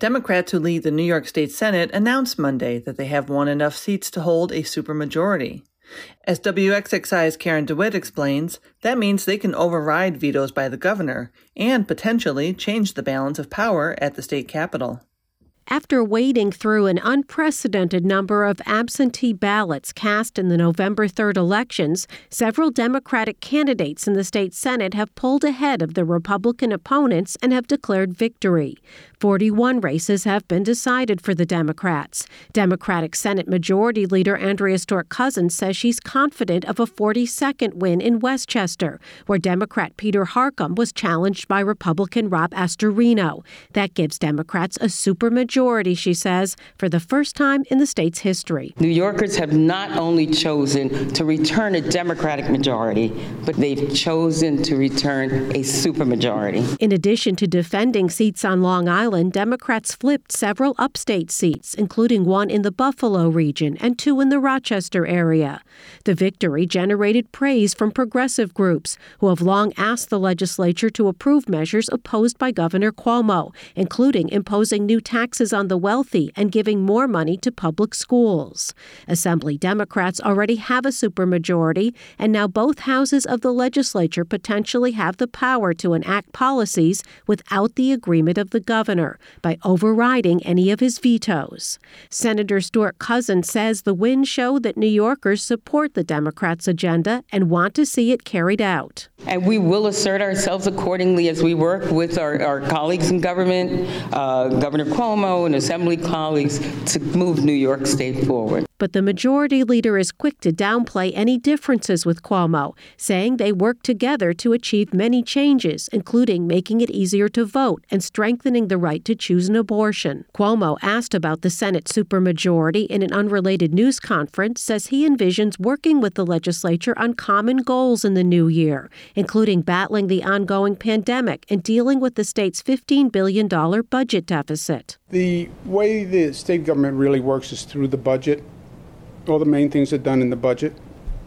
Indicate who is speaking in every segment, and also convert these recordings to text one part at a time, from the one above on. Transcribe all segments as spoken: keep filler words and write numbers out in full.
Speaker 1: Democrats who lead the New York State Senate announced Monday that they have won enough seats to hold a supermajority. As W X X I's Karen DeWitt explains, that means they can override vetoes by the governor and potentially change the balance of power at the state capitol.
Speaker 2: After wading through an unprecedented number of absentee ballots cast in the November third elections, several Democratic candidates in the state Senate have pulled ahead of the Republican opponents and have declared victory. forty-one races have been decided for the Democrats. Democratic Senate Majority Leader Andrea Stewart-Cousins says she's confident of a forty-second win in Westchester, where Democrat Peter Harcum was challenged by Republican Rob Astorino. That gives Democrats a supermajority. Majority, she says, for the first time in the state's history.
Speaker 3: New Yorkers have not only chosen to return a Democratic majority, but they've chosen to return a supermajority.
Speaker 2: In addition to defending seats on Long Island, Democrats flipped several upstate seats, including one in the Buffalo region and two in the Rochester area. The victory generated praise from progressive groups who have long asked the legislature to approve measures opposed by Governor Cuomo, including imposing new taxes on the wealthy and giving more money to public schools. Assembly Democrats already have a supermajority, and now both houses of the legislature potentially have the power to enact policies without the agreement of the governor by overriding any of his vetoes. Senator Stewart-Cousins says the win showed that New Yorkers support the Democrats' agenda and want to see it carried out.
Speaker 3: And we will assert ourselves accordingly as we work with our, our colleagues in government, uh, Governor Cuomo, and Assembly colleagues to move New York State forward.
Speaker 2: But the majority leader is quick to downplay any differences with Cuomo, saying they work together to achieve many changes, including making it easier to vote and strengthening the right to choose an abortion. Cuomo, asked about the Senate supermajority in an unrelated news conference, says he envisions working with the legislature on common goals in the new year, including battling the ongoing pandemic and dealing with the state's fifteen billion dollars budget deficit.
Speaker 4: The way the state government really works is through the budget. All the main things are done in the budget.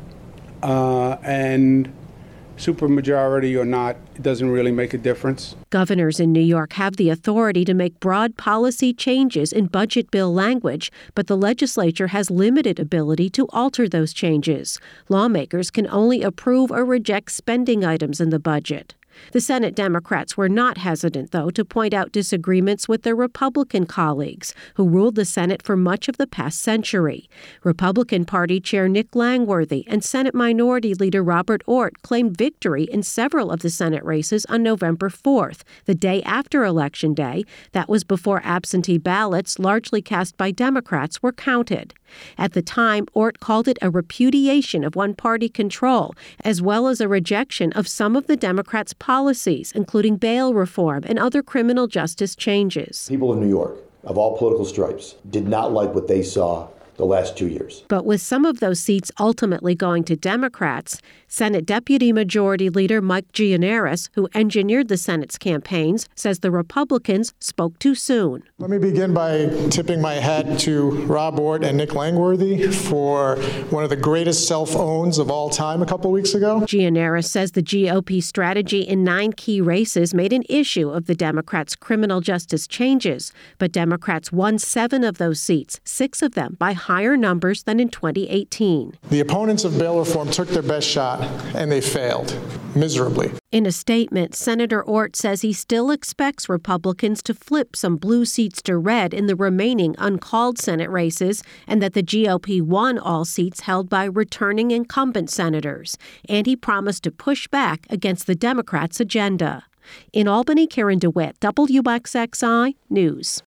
Speaker 4: Uh, and supermajority or not, it doesn't really make a difference.
Speaker 2: Governors in New York have the authority to make broad policy changes in budget bill language, but the legislature has limited ability to alter those changes. Lawmakers can only approve or reject spending items in the budget. The Senate Democrats were not hesitant, though, to point out disagreements with their Republican colleagues, who ruled the Senate for much of the past century. Republican Party Chair Nick Langworthy and Senate Minority Leader Robert Ortt claimed victory in several of the Senate races on November fourth, the day after Election Day. That was before absentee ballots, largely cast by Democrats, were counted. At the time, Ortt called it a repudiation of one-party control, as well as a rejection of some of the Democrats' policies, including bail reform and other criminal justice changes.
Speaker 5: People in New York, of all political stripes, did not like what they saw the last two years.
Speaker 2: But with some of those seats ultimately going to Democrats, Senate Deputy Majority Leader Mike Gianaris, who engineered the Senate's campaigns, says the Republicans spoke too soon.
Speaker 6: Let me begin by tipping my hat to Rob Ortt and Nick Langworthy for one of the greatest self-owns of all time a couple weeks ago.
Speaker 2: Gianaris says the G O P strategy in nine key races made an issue of the Democrats' criminal justice changes, but Democrats won seven of those seats, six of them by higher numbers than in twenty eighteen.
Speaker 6: The opponents of bail reform took their best shot, and they failed miserably.
Speaker 2: In a statement, Senator Ortt says he still expects Republicans to flip some blue seats to red in the remaining uncalled Senate races, and that the G O P won all seats held by returning incumbent senators. And he promised to push back against the Democrats' agenda. In Albany, Karen DeWitt, W X X I News.